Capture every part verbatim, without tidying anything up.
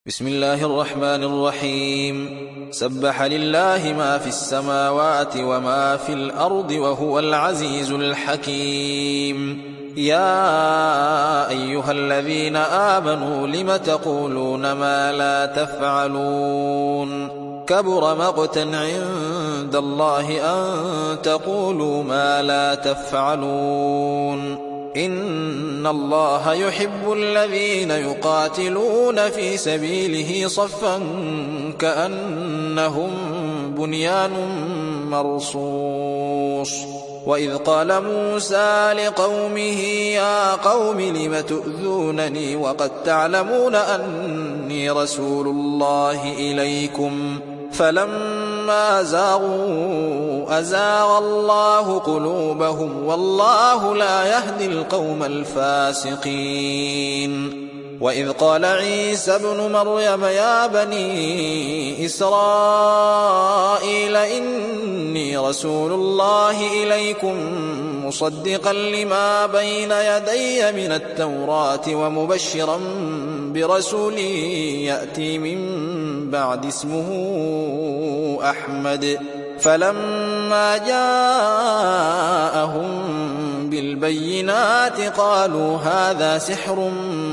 بسم الله الرحمن الرحيم. سبح لله ما في السماوات وما في الأرض وهو العزيز الحكيم. يا أيها الذين آمنوا لم تقولون ما لا تفعلون كبر مقتا عند الله أن تقولوا ما لا تفعلون إن الله يحب الذين يقاتلون في سبيله صفا كأنهم بنيان مرصوص. وإذ قال موسى لقومه يا قوم لم تؤذونني وقد تعلمون أني رسول الله إليكم فلما زاغوا أزاغ الله قلوبهم والله لا يهدي القوم الفاسقين. وإذ قال عيسى ابن مريم يا بني إسرائيل إني رسول الله إليكم مصدقا لما بين يدي من التوراة ومبشرا برسول يأتي من بعد اسمه أحمد. فلما جاءهم بالبينات قالوا هذا سحر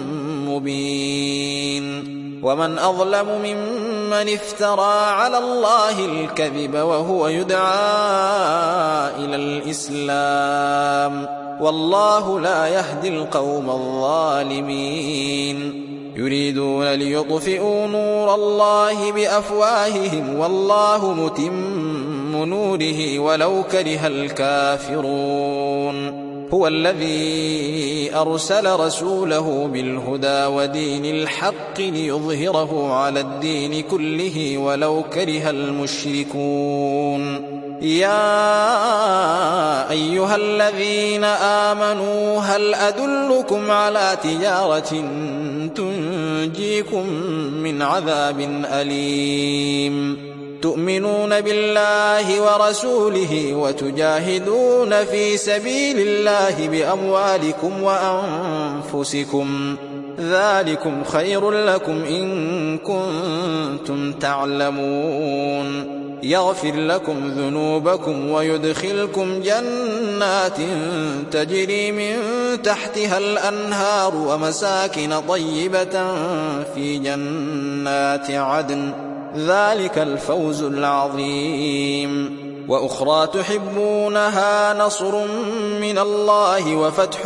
مبين. ومن أظلم ممن افترى على الله الكذب وهو يدعى إلى الإسلام والله لا يهدي القوم الظالمين. يريدون ليطفئوا نور الله بأفواههم والله متم نوره ولو كره الكافرون. هو الذي أرسل رسوله بالهدى ودين الحق ليظهره على الدين كله ولو كره المشركون. يا أيها الذين آمنوا هل أدلكم على تجارة تنجيكم من عذاب أليم تؤمنون بالله ورسوله وتجاهدون في سبيل الله بأموالكم وأنفسكم ذلكم خير لكم إن كنتم تعلمون. يغفر لكم ذنوبكم ويدخلكم جنات تجري من تحتها الأنهار ومساكن طيبة في جنات عدن ذلك الفوز العظيم. وأخرى تحبونها نصر من الله وفتح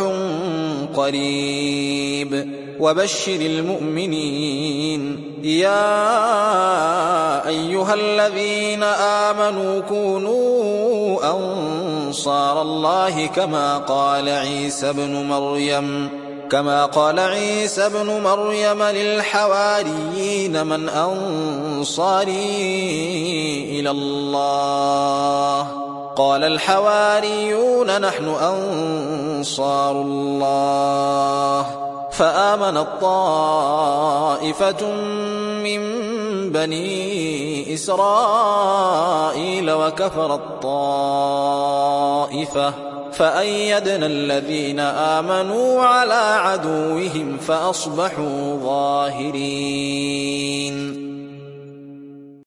قريب وبشر المؤمنين. يا أيها الذين آمنوا كونوا أنصار الله كما قال عيسى ابن مريم كما قال عيسى ابن مريم للحواريين من أنصاري إلى الله قال الحواريون نحن أنصار الله. فآمنت طائفة من بني إسرائيل وكفرت طائفة فأيدنا الذين آمنوا على عدوهم فأصبحوا ظاهرين.